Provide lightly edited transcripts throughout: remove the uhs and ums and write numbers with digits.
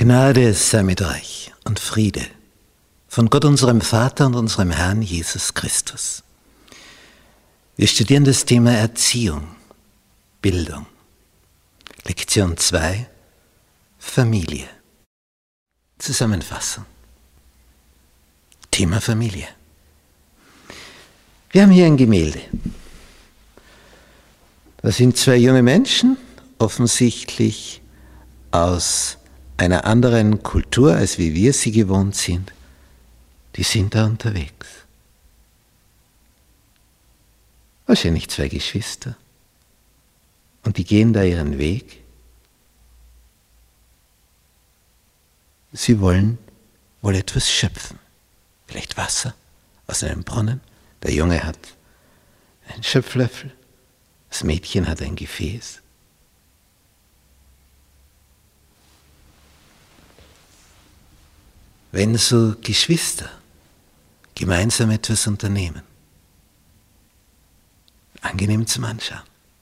Gnade sei mit euch und Friede von Gott, unserem Vater und unserem Herrn Jesus Christus. Wir studieren das Thema Erziehung, Bildung. Lektion 2, Familie. Zusammenfassung. Thema Familie. Wir haben hier ein Gemälde. Da sind zwei junge Menschen, offensichtlich aus einer anderen Kultur, als wie wir sie gewohnt sind. Die sind da unterwegs. Wahrscheinlich zwei Geschwister. Und die gehen da ihren Weg. Sie wollen wohl etwas schöpfen. Vielleicht Wasser aus einem Brunnen. Der Junge hat einen Schöpflöffel. Das Mädchen hat ein Gefäß. Wenn so Geschwister gemeinsam etwas unternehmen, angenehm zum Anschauen.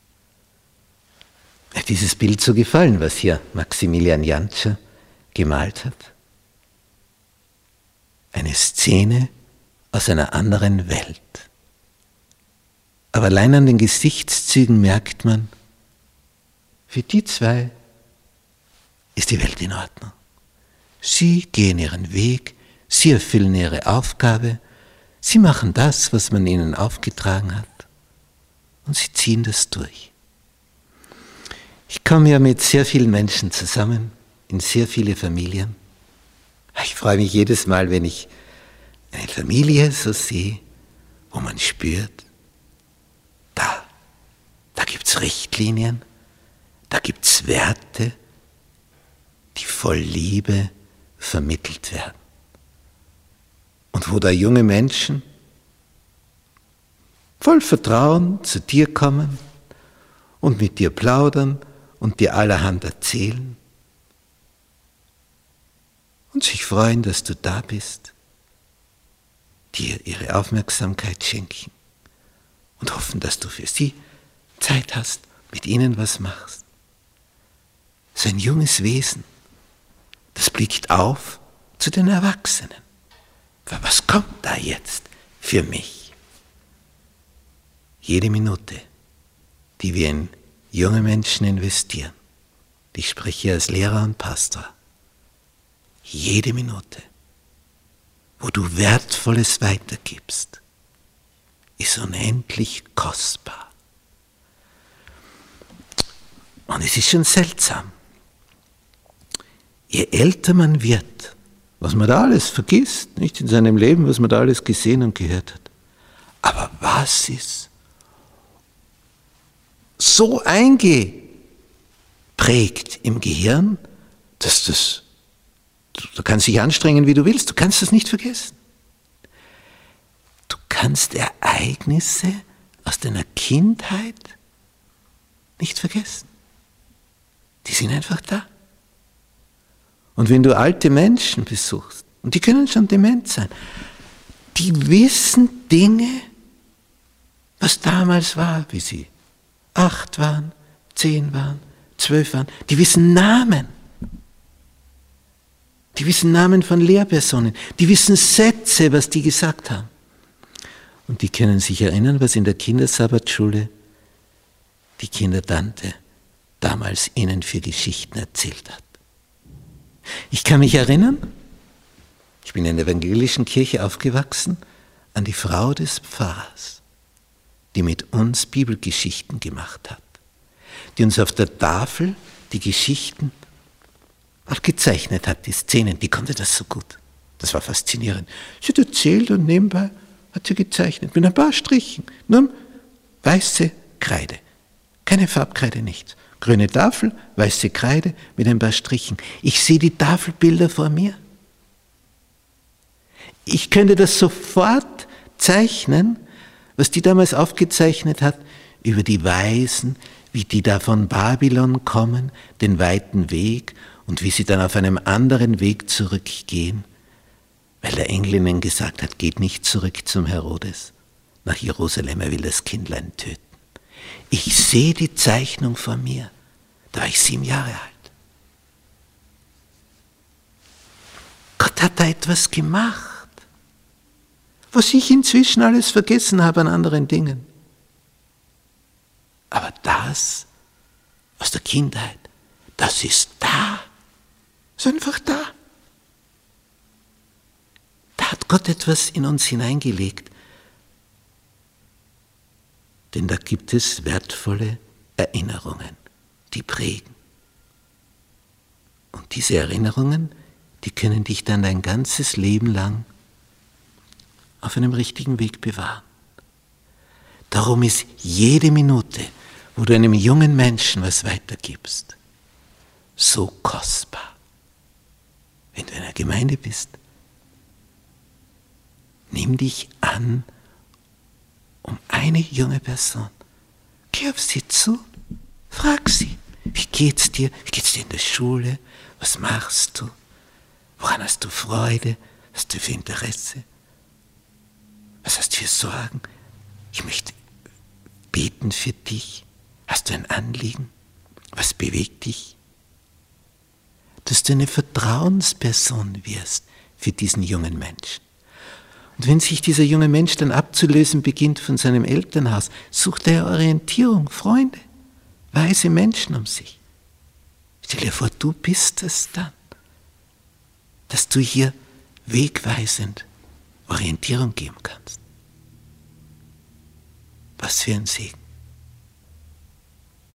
Mir hat dieses Bild so gefallen, was hier Maximilian Jantscher gemalt hat. Eine Szene aus einer anderen Welt. Aber allein an den Gesichtszügen merkt man, für die zwei ist die Welt in Ordnung. Sie gehen ihren Weg, sie erfüllen ihre Aufgabe, sie machen das, was man ihnen aufgetragen hat, und sie ziehen das durch. Ich komme ja mit sehr vielen Menschen zusammen, in sehr viele Familien. Ich freue mich jedes Mal, wenn ich eine Familie so sehe, wo man spürt, da gibt es Richtlinien, da gibt es Werte, die voll Liebe vermittelt werden. Und wo da junge Menschen voll Vertrauen zu dir kommen und mit dir plaudern und dir allerhand erzählen und sich freuen, dass du da bist, dir ihre Aufmerksamkeit schenken und hoffen, dass du für sie Zeit hast, mit ihnen was machst. So ein junges Wesen, das blickt auf zu den Erwachsenen. Was kommt da jetzt für mich? Jede Minute, die wir in junge Menschen investieren, ich spreche als Lehrer und Pastor, jede Minute, wo du Wertvolles weitergibst, ist unendlich kostbar. Und es ist schon seltsam. Je älter man wird, was man da alles vergisst, nicht in seinem Leben, was man da alles gesehen und gehört hat. Aber was ist so eingeprägt im Gehirn, dass du kannst dich anstrengen, wie du willst, du kannst das nicht vergessen. Du kannst Ereignisse aus deiner Kindheit nicht vergessen. Die sind einfach da. Und wenn du alte Menschen besuchst, und die können schon dement sein, die wissen Dinge, was damals war, wie sie 8 waren, 10 waren, 12 waren, die wissen Namen. Die wissen Namen von Lehrpersonen, die wissen Sätze, was die gesagt haben. Und die können sich erinnern, was in der Kindersabbatschule die Kindertante damals ihnen für Geschichten erzählt hat. Ich kann mich erinnern, ich bin in der evangelischen Kirche aufgewachsen, an die Frau des Pfarrers, die mit uns Bibelgeschichten gemacht hat, die uns auf der Tafel die Geschichten auch gezeichnet hat, die Szenen, die konnte das so gut. Das war faszinierend. Sie hat erzählt und nebenbei hat sie gezeichnet, mit ein paar Strichen, nur weiße Kreide, keine Farbkreide, nichts. Grüne Tafel, weiße Kreide mit ein paar Strichen. Ich sehe die Tafelbilder vor mir. Ich könnte das sofort zeichnen, was die damals aufgezeichnet hat, über die Weisen, wie die da von Babylon kommen, den weiten Weg, und wie sie dann auf einem anderen Weg zurückgehen, weil der Engel ihnen gesagt hat, geht nicht zurück zum Herodes, nach Jerusalem, er will das Kindlein töten. Ich sehe die Zeichnung vor mir, da war ich 7 Jahre alt. hat da etwas gemacht, was ich inzwischen alles vergessen habe an anderen Dingen. Aber das aus der Kindheit, das ist da. Ist einfach da. Da hat Gott etwas in uns hineingelegt. Denn da gibt es wertvolle Erinnerungen, die prägen. Und diese Erinnerungen, die können dich dann dein ganzes Leben lang auf einem richtigen Weg bewahren. Darum ist jede Minute, wo du einem jungen Menschen was weitergibst, so kostbar. Wenn du in einer Gemeinde bist, nimm dich an um eine junge Person. Geh auf sie zu, frag sie, wie geht's dir? Wie geht's dir in der Schule? Was machst du? Woran hast du Freude? Was hast du für Interesse? Was hast du für Sorgen? Ich möchte beten für dich. Hast du ein Anliegen? Was bewegt dich? Dass du eine Vertrauensperson wirst für diesen jungen Menschen. Und wenn sich dieser junge Mensch dann abzulösen beginnt von seinem Elternhaus, sucht er Orientierung, Freunde, weise Menschen um sich. Stell dir vor, du bist es dann, dass du hier wegweisend Orientierung geben kannst. Was für ein Segen.